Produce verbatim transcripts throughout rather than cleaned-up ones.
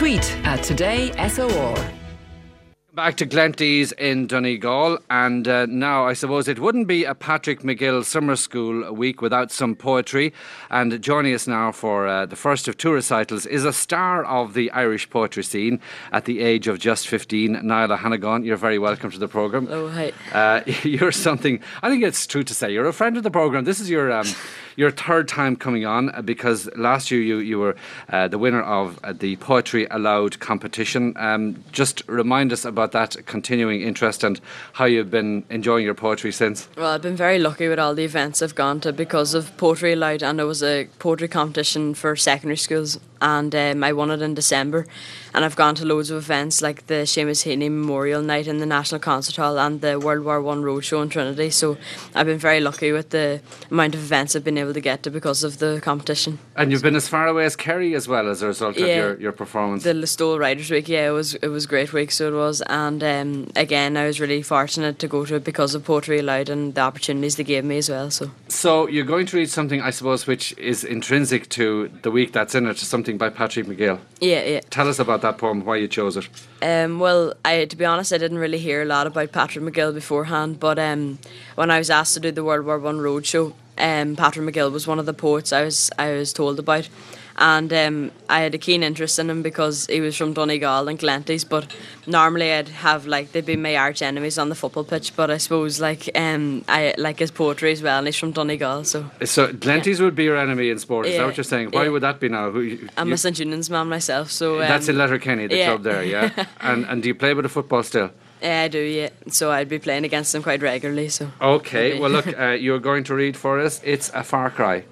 Tweet at Today S O R. Back to Glenties in Donegal, and uh, now I suppose it wouldn't be a Patrick McGill Summer School week without some poetry. And joining us now for uh, the first of two recitals is a star of the Irish poetry scene at the age of just fifteen, Niall O'Hannigan. You're very welcome to the programme. Oh, hi. Uh, you're something, I think it's true to say, you're a friend of the programme. This is your um, your third time coming on, uh, because last year you, you were uh, the winner of uh, the Poetry Aloud competition. Um, just remind us about that continuing interest and how you've been enjoying your poetry since. Well, I've been very lucky with all the events I've gone to because of Poetry Aloud, and it was a poetry competition for secondary schools, and um, I won it in December. And I've gone to loads of events like the Seamus Heaney Memorial Night in the National Concert Hall and the World War One Roadshow in Trinity. So I've been very lucky with the amount of events I've been able to get to because of the competition. And you've been as far away as Kerry as well as a result yeah, of your, your performance. The Listowel Writers' Week, yeah, it was it was a great week, so it was. And um, again, I was really fortunate to go to it because of Poetry Aloud and the opportunities they gave me as well. So, so you're going to read something, I suppose, which is intrinsic to the week that's in it, something by Patrick McGill. Yeah, yeah. Tell us about that poem, why you chose it. Um, well, I, to be honest, I didn't really hear a lot about Patrick McGill beforehand, but um, when I was asked to do the World War One Roadshow, um, Patrick McGill was one of the poets I was I was told about, and um, I had a keen interest in him because he was from Donegal and Glenties. But normally I'd have like they'd be my arch enemies on the football pitch, but I suppose like um, I like his poetry as well, and he's from Donegal, so. So Glenties yeah. would be your enemy in sport. Is yeah. that what you're saying? Why yeah. would that be now? Who, you, I'm you, a Saint Unions man myself, so. Um, that's in Letterkenny, the yeah. club there, yeah. and and do you play with the football still? Yeah, I do, yeah. So I'd be playing against them quite regularly. So. Okay, well look, uh, you're going to read for us. It's a far cry.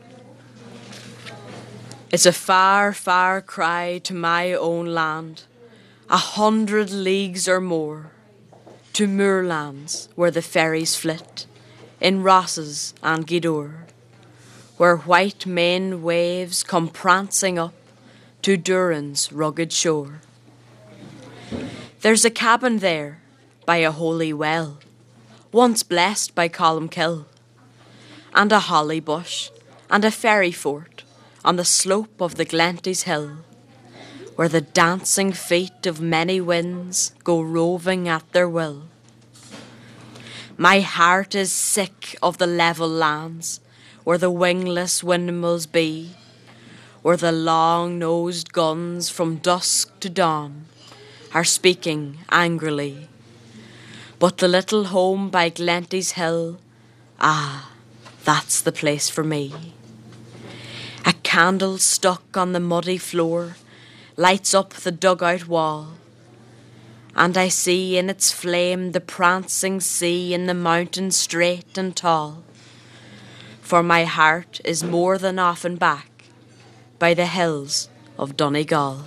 It's a far, far cry to my own land, a hundred leagues or more, to moorlands where the ferries flit, in Rosses and Gweedore, where white main waves come prancing up to Durin's rugged shore. There's a cabin there by a holy well, once blessed by Columkill, and a holly bush and a fairy fort on the slope of the Glenties Hill, where the dancing feet of many winds go roving at their will. My heart is sick of the level lands, where the wingless windmills be, where the long-nosed guns from dusk to dawn are speaking angrily. But the little home by Glenties Hill, ah, that's the place for me. A candle stuck on the muddy floor lights up the dugout wall, and I see in its flame the prancing sea in the mountain straight and tall. For my heart is more than often back by the hills of Donegal.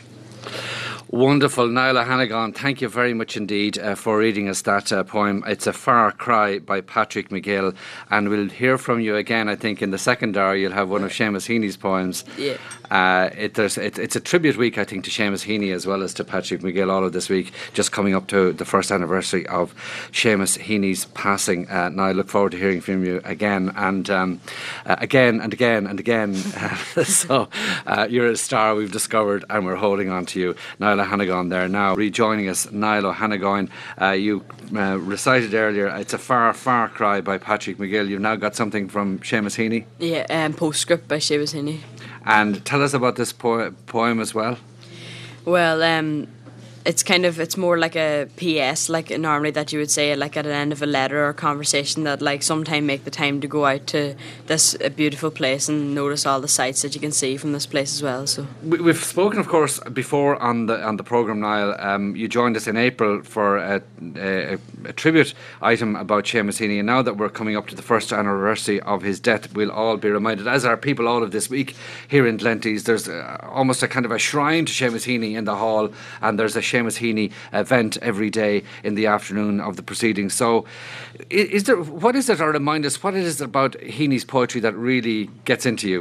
Wonderful. Niall O'Hannigan, thank you very much indeed uh, for reading us that uh, poem. It's a far cry by Patrick McGill, and we'll hear from you again, I think, in the second hour. You'll have one of Seamus Heaney's poems. Yeah. Uh, it, there's, it, it's a tribute week, I think, to Seamus Heaney as well as to Patrick McGill, all of this week, just coming up to the first anniversary of Seamus Heaney's passing. Uh, now I look forward to hearing from you again and um, uh, again and again and again. so uh, you're a star we've discovered, and we're holding on to you. Niall O'Hannigan there now. Rejoining us, Niall O'Hannigan. Uh, you uh, recited earlier, it's a far, far cry by Patrick McGill. You've now got something from Seamus Heaney. Yeah, um, Postscript by Seamus Heaney. And tell us about this po- poem as well. Well, um, it's kind of, it's more like a P S, like normally that you would say like at the end of a letter or conversation, that like sometime make the time to go out to this uh, beautiful place and notice all the sights that you can see from this place as well. So we, we've spoken, of course, before on the on the programme, Niall. Um, you joined us in April for a, a, a tribute item about Seamus Heaney, and now that we're coming up to the first anniversary of his death, we'll all be reminded, as are people all of this week here in Glenties, there's uh, almost a kind of a shrine to Seamus Heaney in the hall, and there's a Seamus Heaney event every day in the afternoon of the proceedings. So is there, what is it, or remind us, what it is about Heaney's poetry that really gets into you?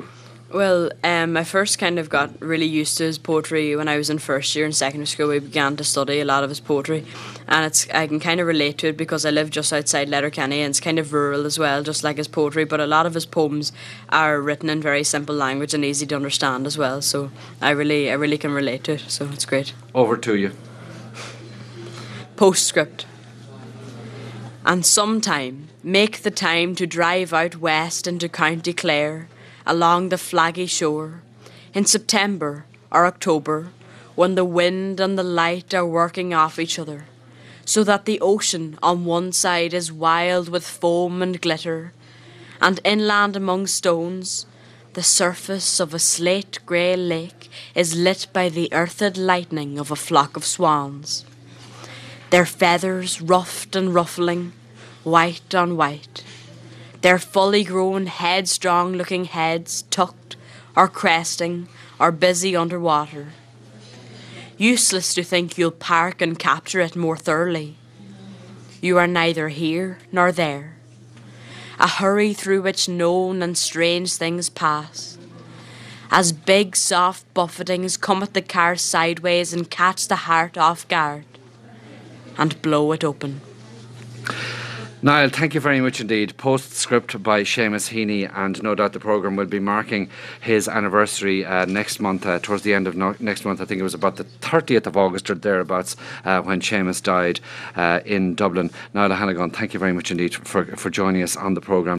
Well, um, I first kind of got really used to his poetry when I was in first year in secondary school. We began to study a lot of his poetry, and it's I can kind of relate to it because I live just outside Letterkenny, and it's kind of rural as well, just like his poetry. But a lot of his poems are written in very simple language and easy to understand as well. So I really, I really can relate to it. So it's great. Over to you. Postscript. And sometime make the time to drive out west into County Clare, along the flaggy shore, in September or October, when the wind and the light are working off each other, so that the ocean on one side is wild with foam and glitter, and inland among stones, the surface of a slate grey lake is lit by the earthed lightning of a flock of swans, their feathers ruffed and ruffling, white on white, their fully grown, headstrong-looking heads tucked or cresting or busy under water. Useless to think you'll park and capture it more thoroughly. You are neither here nor there. A hurry through which known and strange things pass. As big soft buffetings come at the car sideways and catch the heart off guard and blow it open. Niall, thank you very much indeed. Postscript by Seamus Heaney, and no doubt the programme will be marking his anniversary uh, next month, uh, towards the end of no- next month. I think it was about the thirtieth of August or thereabouts uh, when Seamus died uh, in Dublin. Niall O'Hannigan, thank you very much indeed for, for joining us on the programme.